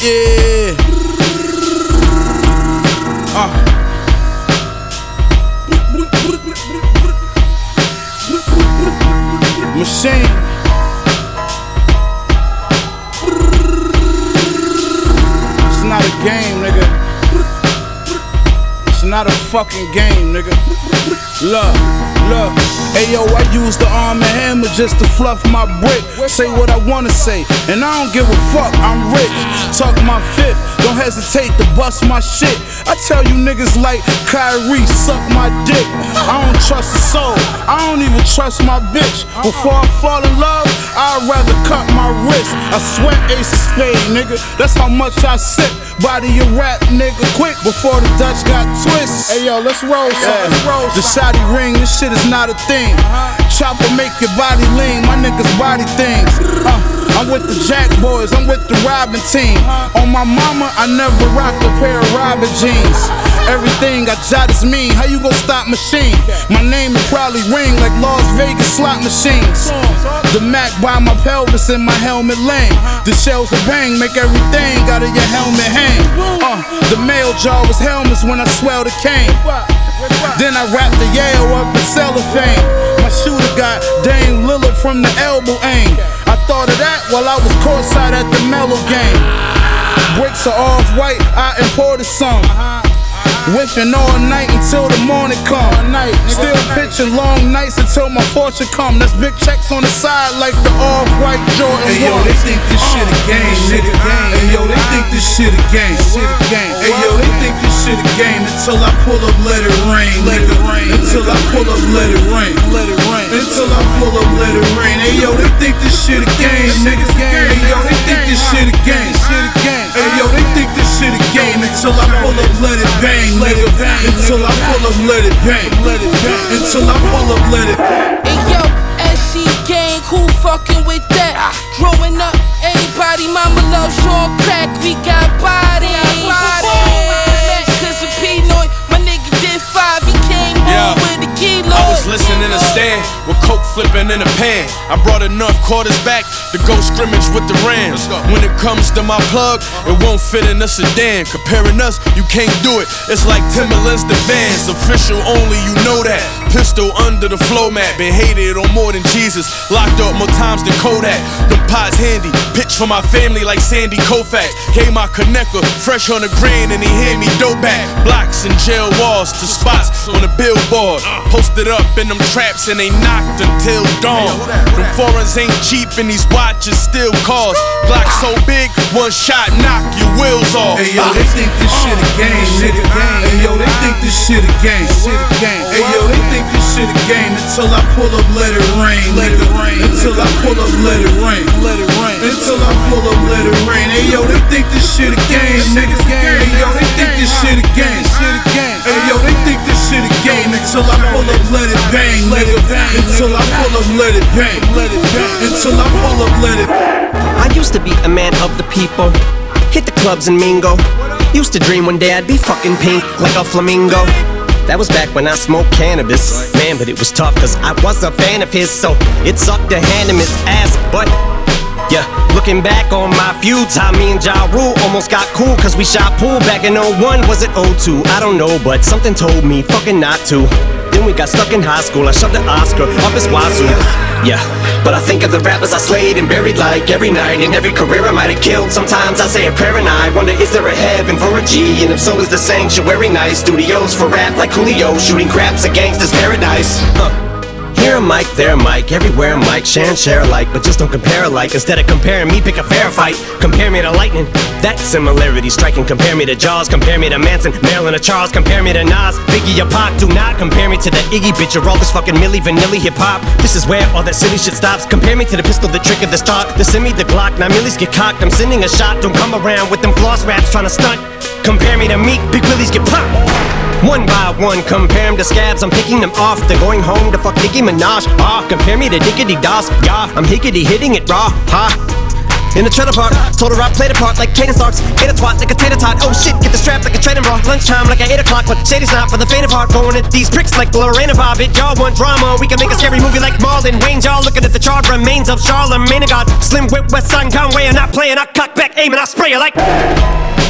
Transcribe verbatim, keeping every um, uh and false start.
yeah. Uh. Machine. It's not a game, nigga. It's not a fucking game, nigga. Look, look. Ayo, I use the arm and hammer just to fluff my brick. Say what I wanna say, and I don't give a fuck, I'm rich. Tuck my fifth, don't hesitate to bust my shit. I tell you niggas like Kyrie, suck my dick. I don't trust a soul, I don't even trust my bitch. Before I fall in love, I'd rather cut my wrist. I sweat ace of spade, nigga, that's how much I sip. Body a rap nigga quick before the Dutch got twist. Hey yo, let's roll, son, yeah. Let's roll. The shotty ring, this shit is not a thing. Chopper make your body lean, my niggas body things. Uh, I'm with the Jack boys, I'm with the Robin team. On my mama, I never rocked a pair of Robin jeans. Everything I jot is mean, how you gon' stop machine? My name will probably ring like Las Vegas slot machines. The Mac by my pelvis and my helmet lane. The shells of bang make everything out of your helmet hang. Uh, the mail jar was helmets when I swell the cane. Then I wrapped the Yale up in cellophane. My shooter got Dame Lillard from the elbow aim. I thought of that while I was courtside at the Mellow game. Bricks are off-white, I imported some. Whipping all night until the morning come. Still pitching long nights until my fortune come. That's big checks on the side like the off-white Jordan. Hey yo, they think this shit a game, nigga. Hey yo, they think this shit a game. Hey yo, they think this shit a game until I pull up, let it rain, nigga. Until I pull up, let it rain, let it rain. Until I pull up, let it rain. Hey yo, they think this shit a game, nigga. Hey yo, they think this shit a game. Hey yo, they think this shit a game until I pull up, let it bang. Let it bang. Until I pull up, let it bang. Let it bang. Until I pull up, let it bang. Hey yo, S C gang, who fucking with that? Growing up, everybody mama loves Sean Crack. We got body. Cause of Pinoy, my nigga did five. He came home with a kilo. I was listening to stand with coke flipping in a pan. I brought enough quarters back to go scrimmage with the Rams. When it comes to my plug, it won't fit in a sedan. Comparing us, you can't do it. It's like Timberlands to Vans. Official only, you know that. Pistol under the flow mat. Been hated on more than Jesus. Locked up more times than Kodak. Them pots handy. Pitch for my family like Sandy Koufax. Gave my connector fresh on the grain and he hand me dope back. Blocks and jail walls to spots on the billboard. Posted up in them traps and they knocked until dawn. Them foreigns ain't cheap and these watches still cost. Glock so big, one shot knock your wheels off. Hey yo, they think this shit a game, nigga. Hey yo, they think this shit a game. Hey yo, they think this shit a game until I pull up, let it rain, nigga. Until I pull up, let it rain, let it rain. Until I pull up, let it rain. Hey yo, they think this shit a game, nigga. Hey yo, they think this shit a game. Hey yo, they think this shit a game until I pull up, let it bang, let it bang. Until I pull up, let it bang, let it bang. Until I pull up, let it bang. I used to be a man of the people. Hit the clubs and mingle. Used to dream one day I'd be fucking pink like a flamingo. That was back when I smoked cannabis. Man, but it was tough cause I was a fan of his. So it sucked to hand him his ass. But yeah, looking back on my feuds, how me and Ja Rule almost got cool cause we shot pool back in oh one. Was it oh two? I don't know, but something told me fucking not to. Then we got stuck in high school, I shoved the Oscar up his wazoo. Yeah, but I think of the rappers I slayed and buried like every night. In every career I might have killed. Sometimes I say a prayer and I wonder, is there a heaven for a G? And if so, is the sanctuary nice? Studios for rap like Coolio, shooting craps, a gangster's paradise. Huh. Here a mic, there a mic, everywhere a mic. Share and share alike, but just don't compare alike. Instead of comparing me, pick a fair fight. Compare me to lightning, that similarity striking. Compare me to Jaws, compare me to Manson, Marilyn or Charles. Compare me to Nas, Biggie or Pac. Do not compare me to the Iggy bitch or all this fucking Milli Vanilli hip hop. This is where all that silly shit stops. Compare me to the pistol, the trick of the stock, the semi, the Glock. Now millies get cocked, I'm sending a shot. Don't come around with them floss raps trying to stunt. Compare me to Meek, Big Willies get popped. One by one, compare them to scabs, I'm picking them off. They're going home to fuck Nicki Minaj. Ah, compare me to Diggity Doss. Yeah, I'm higgity hitting it raw. Ha. in the trailer park. Told her I played a part like Caden Starks. Ate a twat like a tater tot. Oh shit, get the strap like a training bra. Lunchtime like at eight o'clock, but Shady's not for the faint of heart. Going at these pricks like Lorena Bobbitt. Y'all want drama, we can make a scary movie like Marlon Wayans. Y'all looking at the charred remains of Charlemagne the God. Slim whip, West Side Conway, I'm not playing. I cock back, aim, and I spray you like.